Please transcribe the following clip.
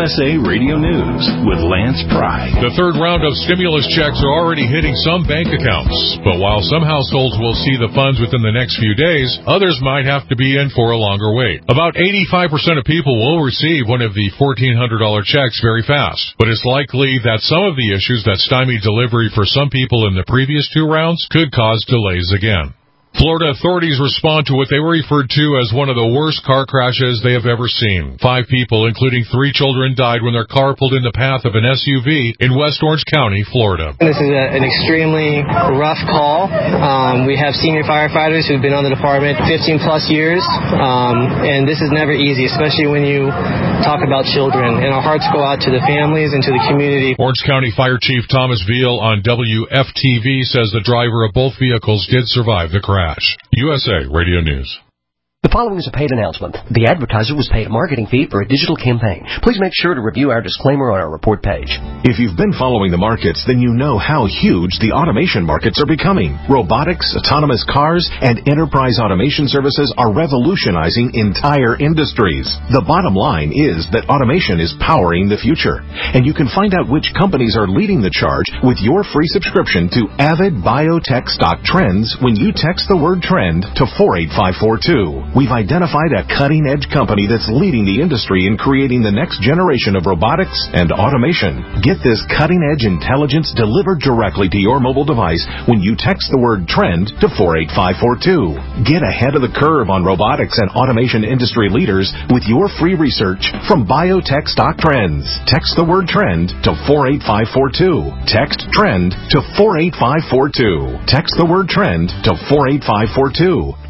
USA Radio News with Lance Pry. The third round of stimulus checks are already hitting some bank accounts. But while some households will see the funds within the next few days, others might have to be in for a longer wait. About 85% of people will receive one of the $1,400 checks very fast. But it's likely that some of the issues that stymied delivery for some people in the previous two rounds could cause delays again. Florida authorities respond to what they referred to as one of the worst car crashes they have ever seen. 5 people, including 3 children, died when their car pulled in the path of an SUV in West Orange County, Florida. This is an extremely rough call. We have senior firefighters who've been on the department 15-plus years, and this is never easy, especially when you talk about children. And our hearts go out to the families and to the community. Orange County Fire Chief Thomas Veal on WFTV says the driver of both vehicles did survive the crash. USA Radio News. The following is a paid announcement. The advertiser was paid a marketing fee for a digital campaign. Please make sure to review our disclaimer on our report page. If you've been following the markets, then you know how huge the automation markets are becoming. Robotics, autonomous cars, and enterprise automation services are revolutionizing entire industries. The bottom line is that automation is powering the future. And you can find out which companies are leading the charge with your free subscription to Avid Biotech Stock Trends when you text the word trend to 48542. We've identified a cutting-edge company that's leading the industry in creating the next generation of robotics and automation. Get this cutting-edge intelligence delivered directly to your mobile device when you text the word trend to 48542. Get ahead of the curve on robotics and automation industry leaders with your free research from Biotech Stock Trends. Text the word trend to 48542. Text trend to 48542. Text the word trend to 48542.